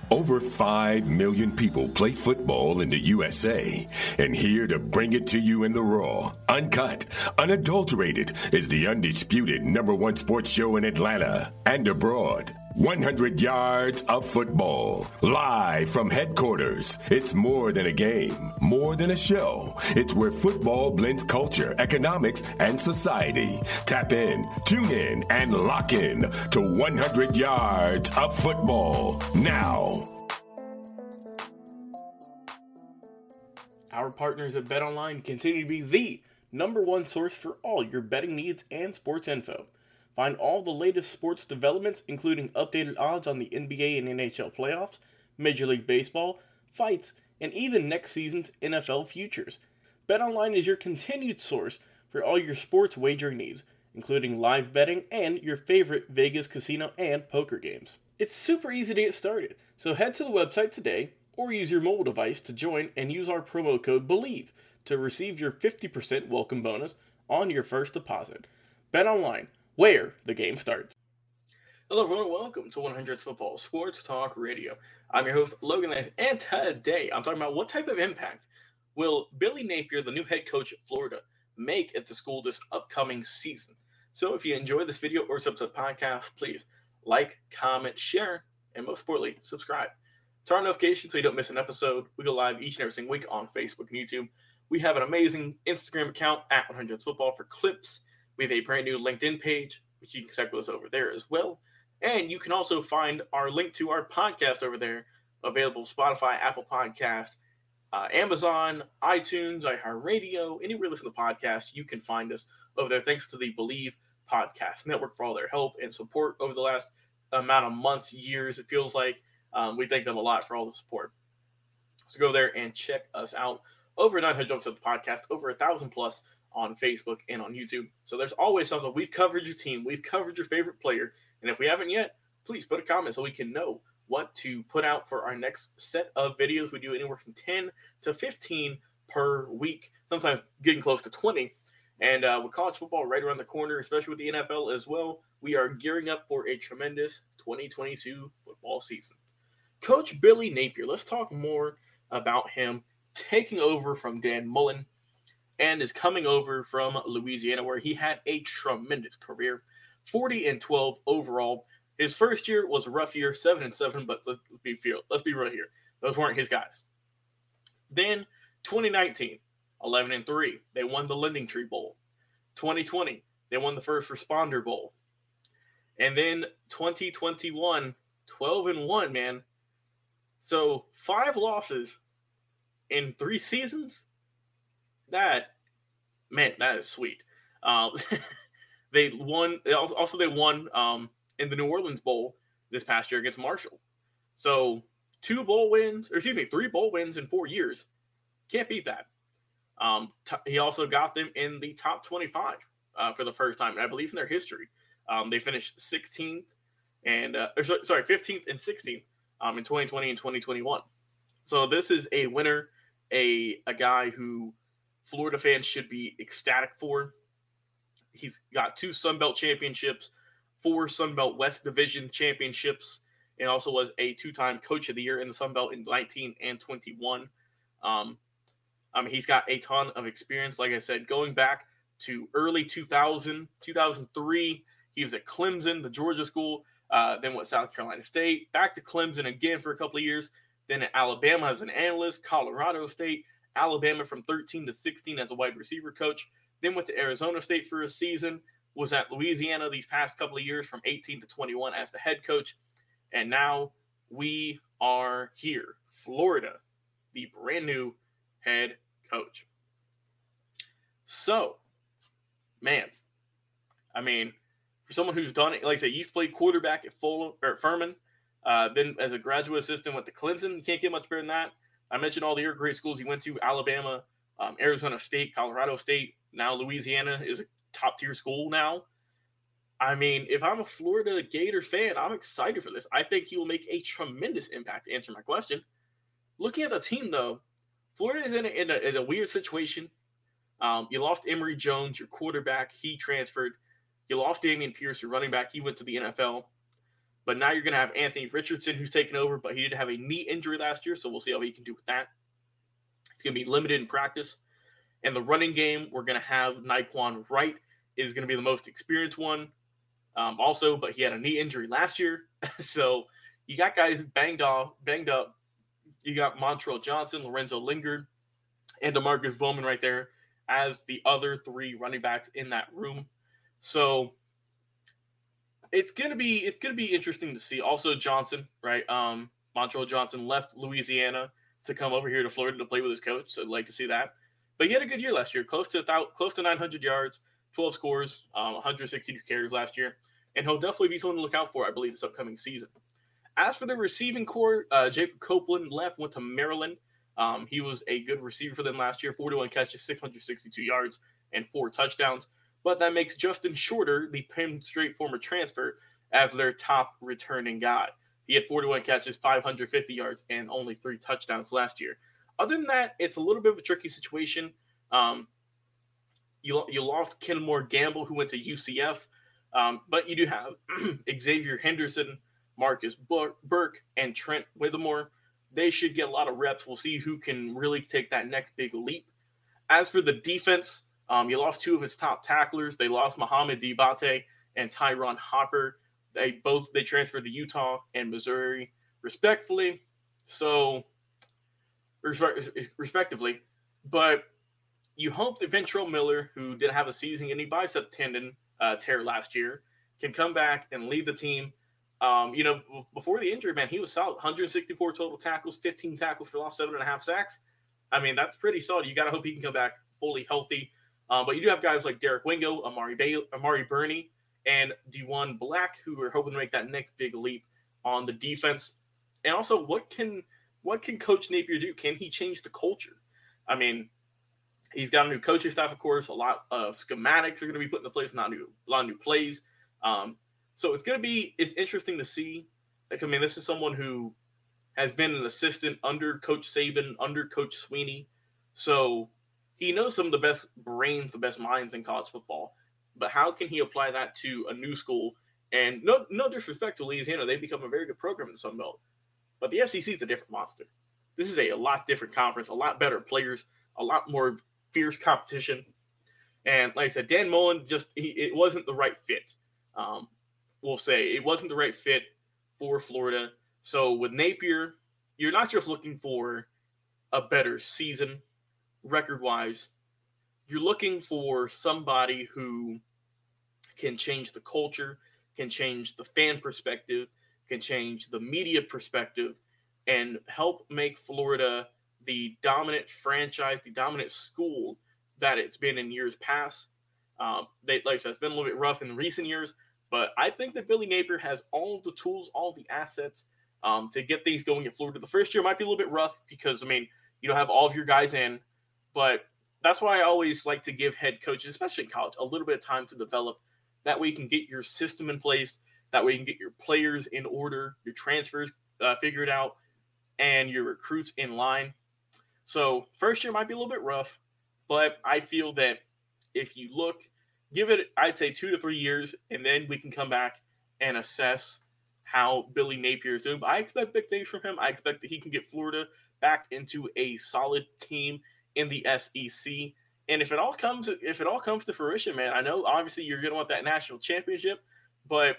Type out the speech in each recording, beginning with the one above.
Over 5 million people play football in the USA, and here to bring it to you in the raw, uncut, unadulterated is the undisputed #1 sports show in Atlanta and abroad. 100 yards of football, live from headquarters. It's more than a game, more than a show. It's where football blends culture, economics, and society. Tap in, tune in, and lock in to 100 yards of football now. Our partners at BetOnline continue to be the #1 source for all your betting needs and sports info. Find all the latest sports developments, including updated odds on the NBA and NHL playoffs, Major League Baseball, fights, and even next season's NFL futures. BetOnline is your continued source for all your sports wagering needs, including live betting and your favorite Vegas casino and poker games. It's super easy to get started, so head to the website today or use your mobile device to join and use our promo code BELIEVE to receive your 50% welcome bonus on your first deposit. BetOnline, where the game starts. Hello everyone, welcome to 100 Football Sports Talk Radio. I'm your host, Logan Lance, and today I'm talking about what type of impact will Billy Napier, the new head coach at Florida, make at the school this upcoming season. So if you enjoy this video or subs podcast, please like, comment, share, and most importantly, subscribe. Turn on notifications so you don't miss an episode. We go live each and every single week on Facebook and YouTube. We have an amazing Instagram account at 100 Football for clips. We have a brand new LinkedIn page, which you can connect with us over there as well. And you can also find our link to our podcast over there, available Spotify, Apple Podcasts, Amazon, iTunes, iHeartRadio, anywhere you listen to podcasts, you can find us over there. Thanks to the Believe Podcast Network for all their help and support over the last amount of months, years, it feels like. We thank them a lot for all the support. So go there and check us out. Over 900 episodes of the podcast, over 1,000 plus on Facebook and on YouTube. So there's always something. We've covered your team. We've covered your favorite player. And if we haven't yet, please put a comment so we can know what to put out for our next set of videos. We do anywhere from 10 to 15 per week, sometimes getting close to 20. And with college football right around the corner, especially with the NFL as well, we are gearing up for a tremendous 2022 football season. Coach Billy Napier, let's talk more about him taking over from Dan Mullen and is coming over from Louisiana, where he had a tremendous career, 40-12 overall. His first year was a rough year, 7-7, but let's be real here. Those weren't his guys. Then 2019, 11-3. They won the LendingTree Bowl. 2020, they won the First Responder Bowl. And then 2021, 12-1, man. So 5 losses in 3 seasons. That is sweet. They won. Also, they won in the New Orleans Bowl this past year against Marshall. So 3 bowl wins in 4 years. Can't beat that. He also got them in the top 25 for the first time, I believe, in their history. They finished 15th and 16th in 2020 and 2021. So this is a winner, a guy who Florida fans should be ecstatic for. He's got 2 Sun Belt championships, 4 Sun Belt West Division championships, and also was a 2-time Coach of the Year in the Sun Belt in 19 and 21. He's got a ton of experience. Like I said, going back to early 2000, 2003, he was at Clemson, the Georgia school, then went South Carolina State, back to Clemson again for a couple of years, then at Alabama as an analyst, Colorado State, Alabama from 13 to 16 as a wide receiver coach, then went to Arizona State for a season, was at Louisiana these past couple of years from 18 to 21 as the head coach, and now we are here, Florida, the brand new head coach. So, man, for someone who's done it, like I said, used to play quarterback at Furman, then as a graduate assistant went to Clemson. You can't get much better than that. I mentioned all the other great schools he went to: Alabama, Arizona State, Colorado State. Now Louisiana is a top-tier school now. If I'm a Florida Gators fan, I'm excited for this. I think he will make a tremendous impact, to answer my question. Looking at the team, though, Florida is in a weird situation. You lost Emory Jones, your quarterback. He transferred. You lost Dameon Pierce, your running back. He went to the NFL. But now you're going to have Anthony Richardson, who's taken over, but he did have a knee injury last year, so we'll see how he can do with that. He's going to be limited in practice. And the running game, we're going to have Naquan Wright is going to be the most experienced one also, but he had a knee injury last year. So you got guys banged up. You got Montrell Johnson, Lorenzo Lingard, and DeMarcus Bowman right there as the other 3 running backs in that room. So it's gonna be interesting to see. Also Johnson, right? Montrell Johnson left Louisiana to come over here to Florida to play with his coach. So I'd like to see that. But he had a good year last year, close to 900 yards, 12 scores, 162 carries last year, and he'll definitely be someone to look out for, I believe, this upcoming season. As for the receiving core, Jacob Copeland went to Maryland. He was a good receiver for them last year, 41 catches, 662 yards, and 4 touchdowns. But that makes Justin Shorter, the Penn State former transfer, as their top returning guy. He had 41 catches, 550 yards, and only 3 touchdowns last year. Other than that, it's a little bit of a tricky situation. You lost Kenmore Gamble, who went to UCF, but you do have Xavier Henderson, Marcus Burke, and Trent Withermore. They should get a lot of reps. We'll see who can really take that next big leap. As for the defense, you lost 2 of his top tacklers. They lost Mohamed Diabate and Tyron Hopper. They transferred to Utah and Missouri, respectively. But you hope that Ventrell Miller, who did have a season-ending bicep tendon tear last year, can come back and lead the team. Before the injury, man, he was solid. 164 total tackles, 15 tackles for loss, 7.5 sacks. I mean, that's pretty solid. You got to hope he can come back fully healthy. But you do have guys like Derek Wingo, Amari Burney, and Dewan Black, who are hoping to make that next big leap on the defense. And also, what can Coach Napier do? Can he change the culture? I mean, he's got a new coaching staff, of course. A lot of schematics are going to be put into place, a lot of new plays. So it's interesting to see. I mean, this is someone who has been an assistant under Coach Saban, under Coach Sweeney. So he knows some of the best brains, the best minds in college football. But how can he apply that to a new school? And no disrespect to Louisiana, they've become a very good program in the Sun Belt. But the SEC is a different monster. This is a lot different conference, a lot better players, a lot more fierce competition. And like I said, Dan Mullen, it wasn't the right fit. We'll say it wasn't the right fit for Florida. So with Napier, you're not just looking for a better season record-wise. You're looking for somebody who can change the culture, can change the fan perspective, can change the media perspective, and help make Florida the dominant franchise, the dominant school that it's been in years past. Like I said, it's been a little bit rough in recent years, but I think that Billy Napier has all of the tools, all the assets to get things going at Florida. The first year might be a little bit rough because, I mean, you don't have all of your guys in, but that's why I always like to give head coaches, especially in college, a little bit of time to develop. That way you can get your system in place. That way you can get your players in order, your transfers figured out, and your recruits in line. So first year might be a little bit rough, but I feel that if you look, give it, I'd say 2 to 3 years, and then we can come back and assess how Billy Napier is doing. But I expect big things from him. I expect that he can get Florida back into a solid team in the SEC. And if it all comes to fruition, man, I know obviously you're going to want that national championship, but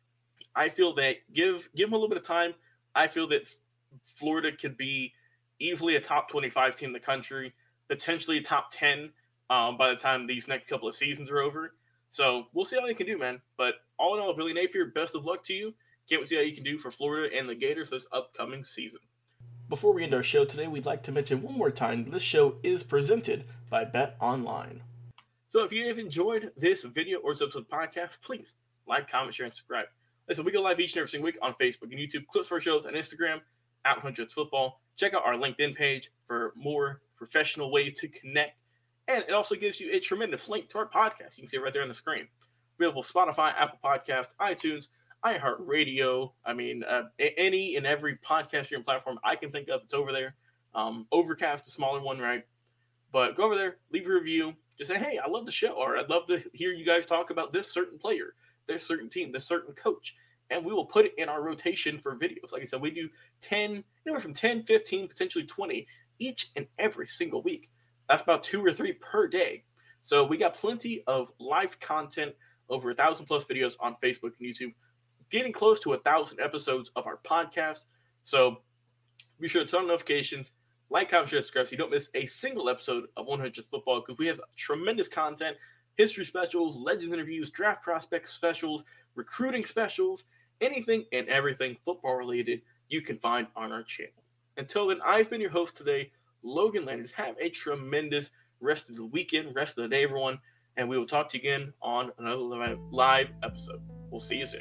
I feel that give him a little bit of time. I feel that Florida could be easily a top 25 team in the country, potentially a top 10 by the time these next couple of seasons are over. So we'll see how they can do, man. But all in all, Billy Napier, best of luck to you. Can't wait to see how you can do for Florida and the Gators this upcoming season. Before we end our show today, we'd like to mention one more time this show is presented by Bet Online. So if you have enjoyed this video or this episode podcast, please like, comment, share, and subscribe. Listen, we go live each and every single week on Facebook and YouTube, clips for our shows, and Instagram at Hundreds Football. Check out our LinkedIn page for more professional ways to connect. And it also gives you a tremendous link to our podcast. You can see it right there on the screen. Available Spotify, Apple Podcast, iTunes, iHeartRadio. I mean, any and every podcast streaming platform I can think of, it's over there. Overcast, the smaller one, right? But go over there, leave a review. Just say, hey, I love the show, or I'd love to hear you guys talk about this certain player, this certain team, this certain coach. and we will put it in our rotation for videos. Like I said, we do 10, anywhere from 10, 15, potentially 20 each and every single week. That's about 2 or 3 per day. So we got plenty of live content, over 1,000 plus videos on Facebook and YouTube, getting close to 1,000 episodes of our podcast. So be sure to turn on notifications, like, comment, share, subscribe so you don't miss a single episode of 100 Football, because we have tremendous content, history specials, legends interviews, draft prospect specials, recruiting specials, anything and everything football related you can find on our channel. Until then, I've been your host today, Logan Landers. Have a tremendous rest of the weekend, rest of the day, everyone, and we will talk to you again on another live episode. We'll see you soon.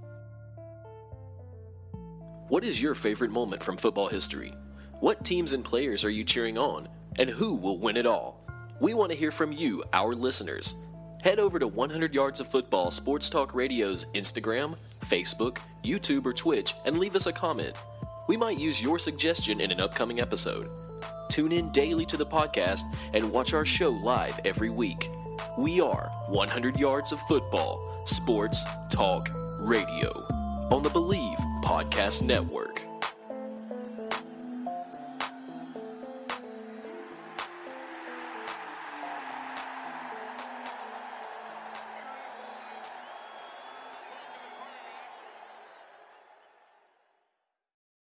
What is your favorite moment from football history? What teams and players are you cheering on? And who will win it all? We want to hear from you, our listeners. Head over to 100 Yards of Football Sports Talk Radio's Instagram, Facebook, YouTube, or Twitch and leave us a comment. We might use your suggestion in an upcoming episode. Tune in daily to the podcast and watch our show live every week. We are 100 Yards of Football Sports Talk Radio on the Believe Podcast Network.